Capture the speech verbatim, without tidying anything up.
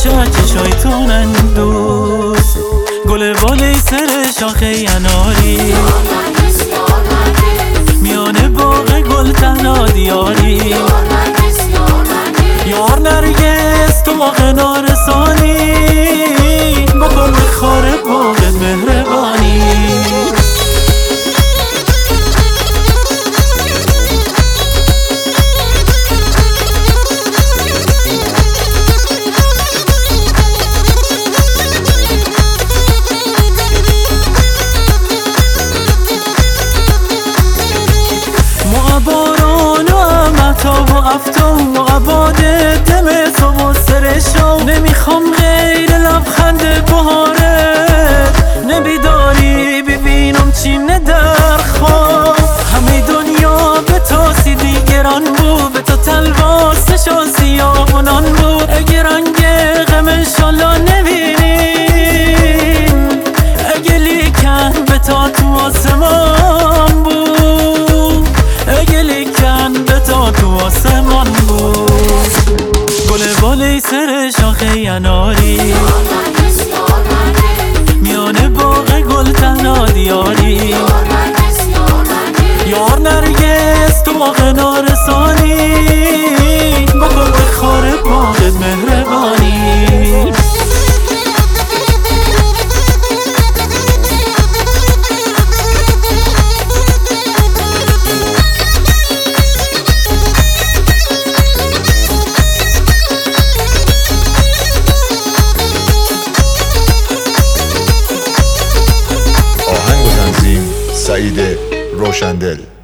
بچه چشای تونن دوست، گل بالای سر شاخه یناری، میانه باغ گل تنها دیاری. یار نرگس تو باغ نارسانی، بکن به خار باغت مهربانی. باران و مهتاب و افتاب و عباد دم صبح و سر شو، نمیخوام غیر لبخند بهارت، نمیداری ببینم چینه در خواب. همه دنیا به تو سیدی گران بود، به تو تلواسش و سیاهونان بود. اگه رنگ غم انشالله نبینیم، اگه لیکن به تو تو آسمان بود، اگه لیکن به تا تو آسمان بود. گل بالای سر شاخه یناری، میانه باغ گل تنها دیاری. یار نرگس تو باغ نارسانی، بکن به خار باغت مهربانی. سعید روشندل.